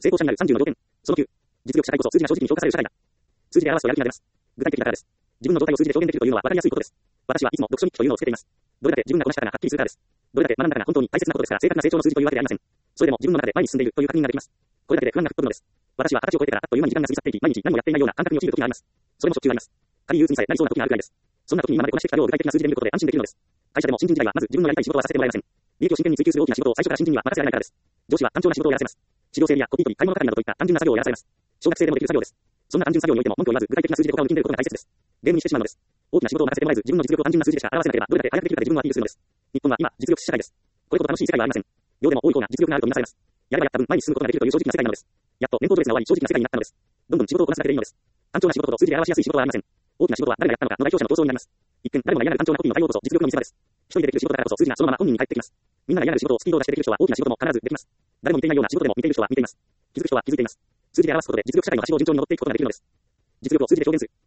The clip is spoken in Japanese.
成功者になる30の条件。その9。実力社会こそ数字が正直に評価される社会だ。数字で表すとやる気が出ます。具体的なからです。自分の状態を数字で表現できるというのは分かりやすいことです。私はいつも読書日記というのをつけています。どれだけ自分がこなしたかがはっきりするからです。どれだけ学んだかが本当に大切なことですから正確な成長の数字というわけではありません。それでも自分の中で前に進んでいるという確認ができます。これだけで不安が吹っ飛ぶのです。私は20歳を超えてからあっという間に時間が過ぎ去っていき、毎日何もやっていないような感覚に陥る時があります。それもしょっちゅうあります。仮に憂鬱にさえなりそうな時があるくらいです。そんな時に今までこなしてきた量を具体的な数字で見ることで安心できるのです。会社でも新人時代はまず自分のやりたい仕事はさせてもらえません。利益を真剣に追求する大きな仕事を最初から新人には任せられないからです。上司は単調な仕事をやらせます。資料整理やコピー取り、買い物係などといった単純な作業をやらされます。小学生でもできる作業です。そんな単純作業においても文句を言わず具体的な数字で股間を抜きんでいることが大切です。ゲームにしてしまうのです。大きな仕事を任せてもらえず自分の実力を単純な数字でしか表せなければどれだけ早くできるかで自分はアピールするのです。日本は今実力社会です。これほど楽しい世界はありません。量でも多い方が実力があるとみなされます。やればやった分前に進むことができるという正直な世界なのです。やっと年功序列が終わり正直な世界になったのです。どんどん仕事をこなすだけでいいのです。単調な仕事ほど数字で表しやすい仕事はありません。大きな仕事は誰がやったのかの代表者の闘争になります。一見誰もが嫌なる単調なコピーの対応こそ実力の見せ場です。一人でできる仕事だからこそ数字がそのまま本人に返ってきます。みんなが嫌なる仕事をスピードを出してできる人は大きな仕事も必ずできます。誰も見ていないような仕事でも見ている人は見ています。気づく人は気づいています。数字で表すことで実力社会のはしごを順調に登っていくことができるのです。実力を数字で表現する。